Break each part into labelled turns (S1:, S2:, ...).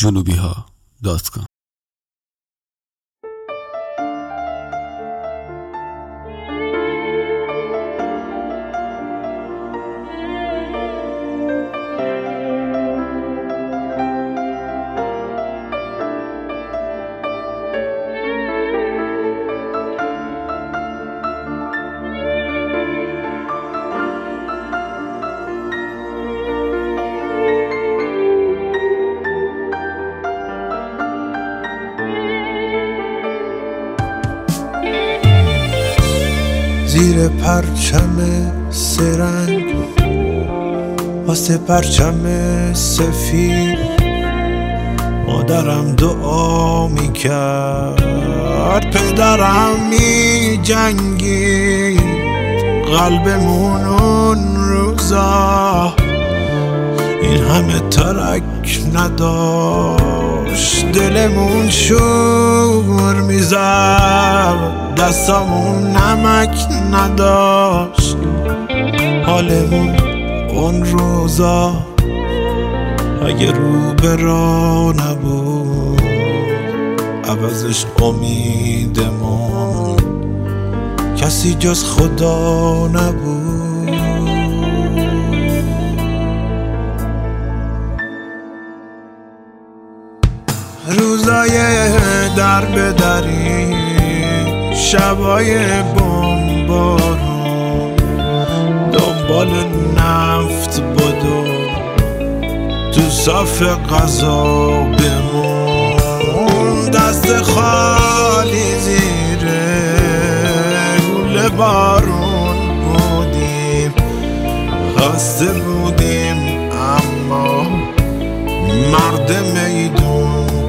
S1: junubiha.com.
S2: زیر پرچم سرنگ واسه پرچم سفید مادرم دعا میکرد، پدرم میجنگید، قلبمون اون روزا این همه ترک نداشت، دلمون شور میزد، دستامون نمک نداشت، حالمون اون روزا اگه رو به راه نبود عوضش امیدمون کسی جز خدا نبود. روزای در به دری، شبای بمبارون، دنبال نفت بدو تو صف غذا بمون، دست خالی زیر گل بارون بودیم، خسته بودیم اما مرد میدون بودیم.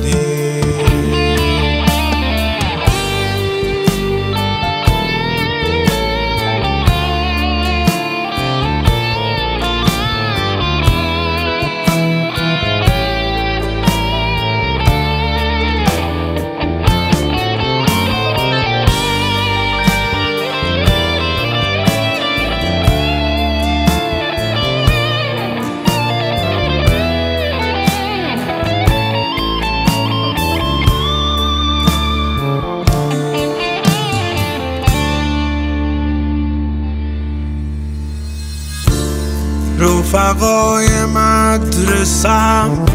S2: رفقای مدرسم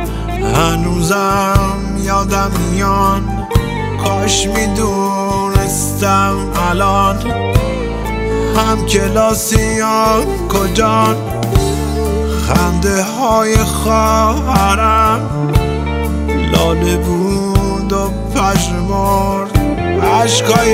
S2: هنوزم یادم میان، کاش میدونستم الان هم کلاسیان کجان، خنده های خواهرم لاله بود و پژمرد، عشقای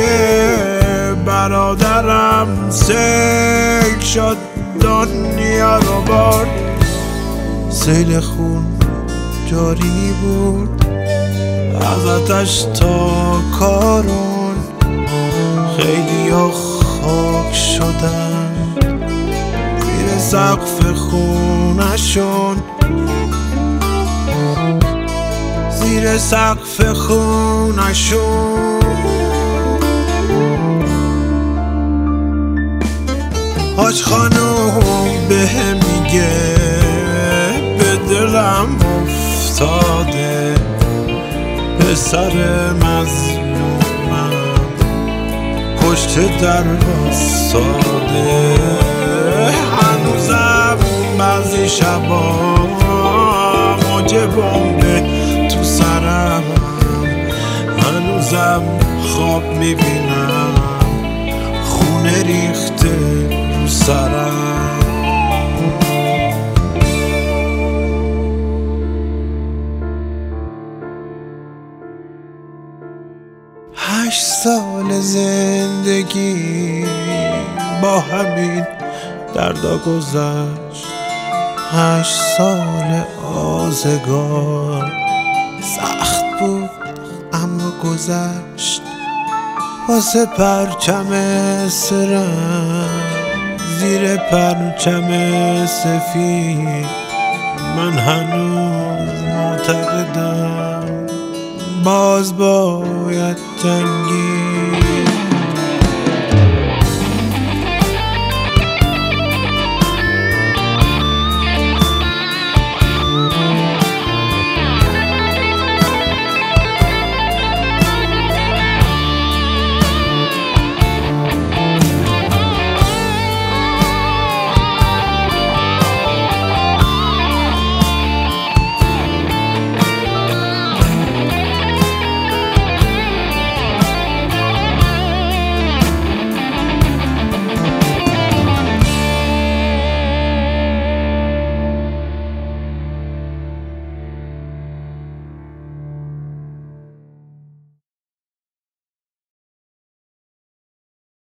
S2: برادرم سیل شد دنیا رو برد، سیل خون جاری بود از آتش تا کارون، خیلی ها خاک شدن زیر سقف خونشون، زیر سقف خونشون. حاج خانوم به میگه به دلم افتاده، پسر مظلومم پشت در واساده، هنوزم بعضی شبا موج بمب تو سرم، هنوزم خواب میبینم خونه ریخته رو سرم. 8 سال زندگی با همین دردا گذشت، 8 سال آزگار سخت بود اما گذشت، واسه پرچم سرم زیر پرچم سفید من هنوز معتقدم باز باید جنگید.